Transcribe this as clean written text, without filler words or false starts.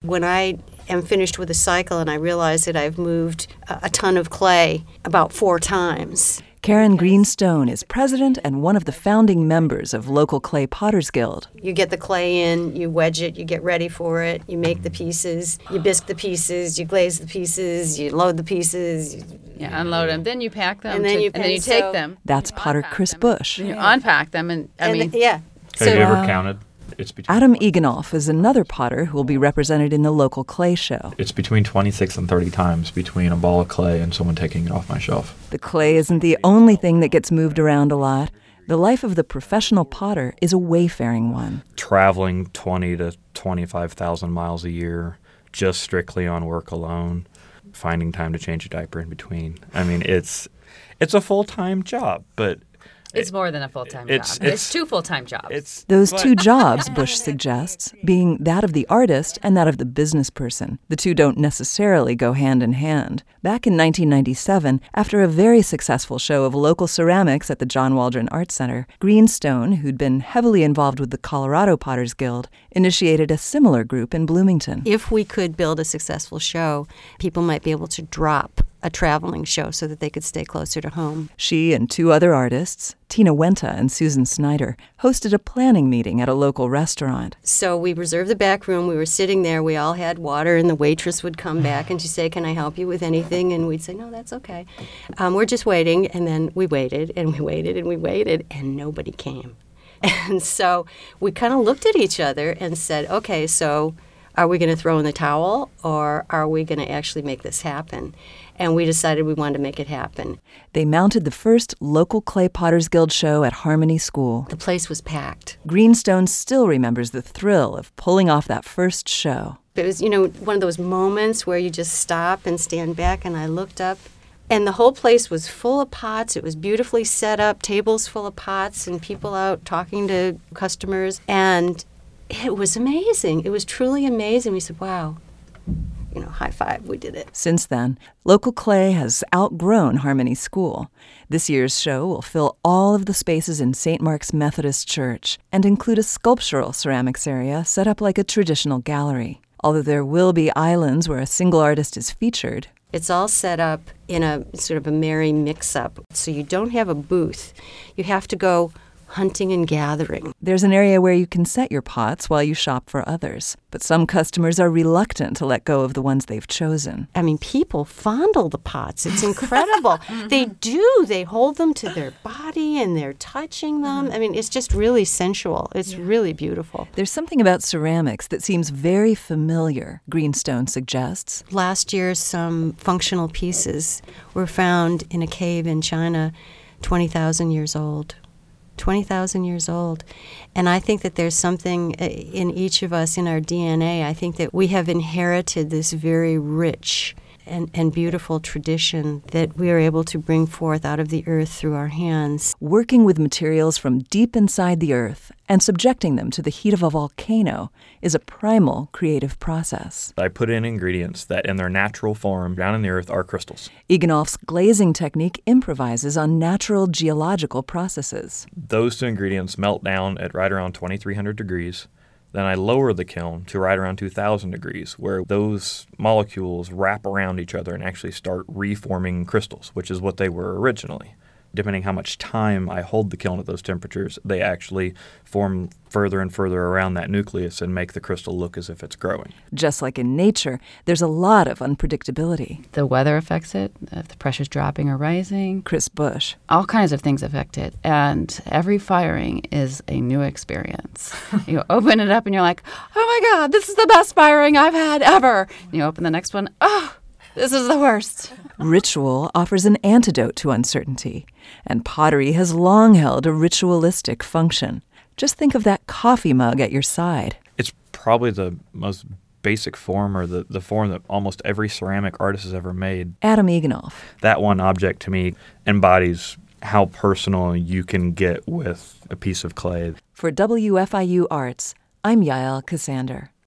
when I am finished with a cycle and I realize that I've moved a ton of clay about 4 times. Karen Greenstone is president and one of the founding members of local Clay Potters Guild. You get the clay in, you wedge it, you get ready for it, you make the pieces, you bisque the pieces, you glaze the pieces, you load the pieces. You unload them, then you pack them, and then you take them. That's Potter Chris Bush. You unpack them, and Have you ever counted? It's between Adam Eganolf is another potter who will be represented in the local clay show. It's between 26 and 30 times between a ball of clay and someone taking it off my shelf. The clay isn't the only thing that gets moved around a lot. The life of the professional potter is a wayfaring one. Traveling 20 to 25,000 miles a year, just strictly on work alone, finding time to change a diaper in between. I mean, it's a full-time job, but it's more than a full-time job. It's 2 full-time jobs. Those 2 jobs, Bush suggests, being that of the artist and that of the business person. The 2 don't necessarily go hand in hand. Back in 1997, after a very successful show of local ceramics at the John Waldron Art Center, Greenstone, who'd been heavily involved with the Colorado Potters Guild, initiated a similar group in Bloomington. If we could build a successful show, people might be able to drop a traveling show so that they could stay closer to home. She and 2 other artists, Tina Wenta and Susan Snyder, hosted a planning meeting at a local restaurant. So we reserved the back room. We were sitting there. We all had water, and the waitress would come back and she'd say, "Can I help you with anything?" And we'd say, "No, that's okay. We're just waiting." And then we waited, and we waited, and we waited, and nobody came. And so we kind of looked at each other and said, okay, so are we going to throw in the towel, or are we going to actually make this happen? And we decided we wanted to make it happen. They mounted the first local Clay Potters Guild show at Harmony School. The place was packed. Greenstone still remembers the thrill of pulling off that first show. It was, one of those moments where you just stop and stand back, and I looked up, and the whole place was full of pots. It was beautifully set up, tables full of pots, and people out talking to customers. And it was amazing. It was truly amazing. We said, wow. High five, we did it. Since then, local clay has outgrown Harmony School. This year's show will fill all of the spaces in St. Mark's Methodist Church and include a sculptural ceramics area set up like a traditional gallery. Although there will be islands where a single artist is featured. It's all set up in a sort of a merry mix-up, so you don't have a booth. You have to go hunting and gathering. There's an area where you can set your pots while you shop for others, but some customers are reluctant to let go of the ones they've chosen. I mean, people fondle the pots. It's incredible. They do. They hold them to their body and they're touching them. I mean, it's just really sensual. It's really beautiful. There's something about ceramics that seems very familiar, Greenstone suggests. Last year, some functional pieces were found in a cave in China, 20,000 years old. 20,000 years old. And I think that there's something in each of us, in our DNA. I think that we have inherited this very rich and beautiful tradition that we are able to bring forth out of the earth through our hands. Working with materials from deep inside the earth and subjecting them to the heat of a volcano is a primal creative process. I put in ingredients that in their natural form down in the earth are crystals. Eganolf's glazing technique improvises on natural geological processes. Those 2 ingredients melt down at right around 2,300 degrees. Then I lower the kiln to right around 2,000 degrees, where those molecules wrap around each other and actually start reforming crystals, which is what they were originally. Depending how much time I hold the kiln at those temperatures, they actually form further and further around that nucleus and make the crystal look as if it's growing. Just like in nature, there's a lot of unpredictability. The weather affects it, if the pressure's dropping or rising. Chris Bush. All kinds of things affect it. And every firing is a new experience. You open it up and you're like, oh my God, this is the best firing I've had ever. And you open the next one, oh, this is the worst. Ritual offers an antidote to uncertainty, and pottery has long held a ritualistic function. Just think of that coffee mug at your side. It's probably the most basic form, or the form that almost every ceramic artist has ever made. Adam Eganolf. That one object to me embodies how personal you can get with a piece of clay. For WFIU Arts, I'm Yael Cassander.